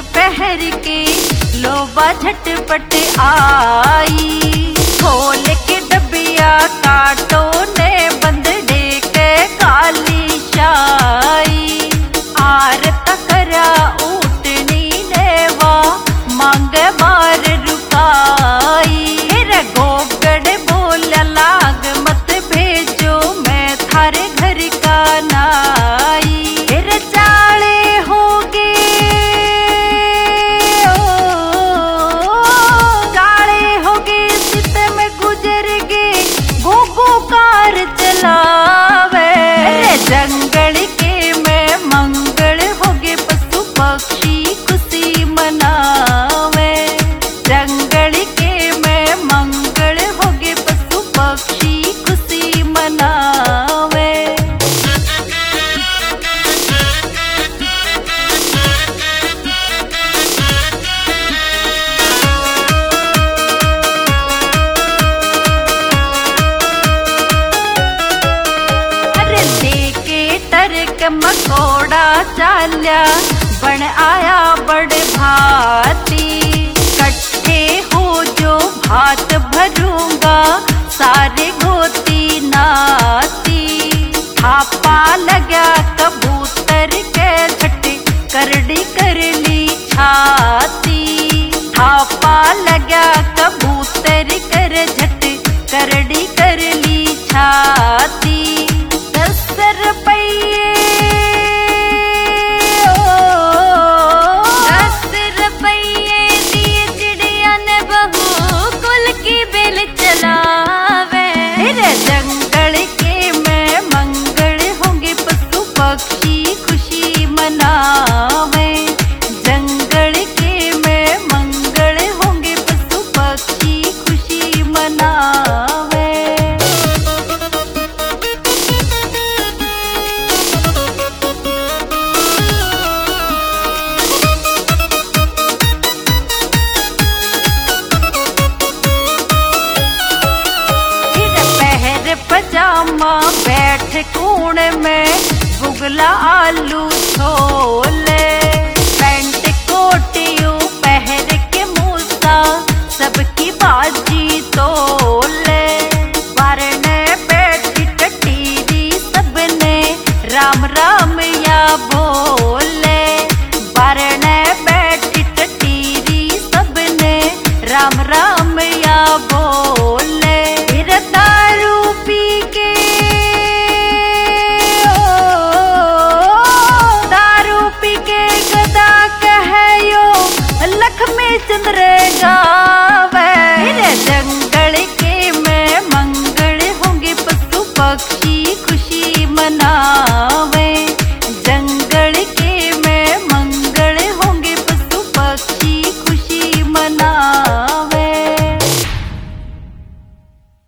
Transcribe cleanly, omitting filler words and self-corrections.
पहर के लोबा झटपट आई। खोल के डबिया काटो ने बंद के काली शाई। आरत करा ऊटनी नेवा मांग मार रुकाई। रे गोगड़ बोला लाग मत भेजो मैं थारे घर का नाई। रे चाले होगे चाले होगे सित में गुजर गे गोगो कार चलावे। रे जंगल के में मंगल होगे पशु पक्षी खुशी मनावे। जंगल के में मंगल होगे पशु पक्षी खुशी मनावे। अरे लेके टरक मकोड़ा चाल्या बन आया बड़ भाती। कट्ठे हो जो भात भरूंगा सारे गोती नाती। थापा लगा कबूतर के झट करड़ी कर ली छाती। थापा लगा कबूतर कर झट करड़ी कर ली छाती। 10 रुपये 10 रुपये दिए चिड़िया ने बहू कुल की बेल चलावे। रे जंगल के में मंगल होंगे पशु पक्षी खुशी मनावे। जंगल के में मंगल होंगे पशु पक्षी खुशी मनावे। पहर पजामा बैठ कूण में बुगला आलू छोले। पैंट कोटियो पहर के मूसा सबकी बाजी तोले। वरने बैठी टटीरी सबने राम राम या बोले। वरने बैठी टटीरी सबने राम राम या बोले। फिर दारू पी के दारू पी के गदा कहयो लक्ष्मी चंद्र गावे। रे जंगल के में मंगल होंगे पशु पक्षी खुशी मना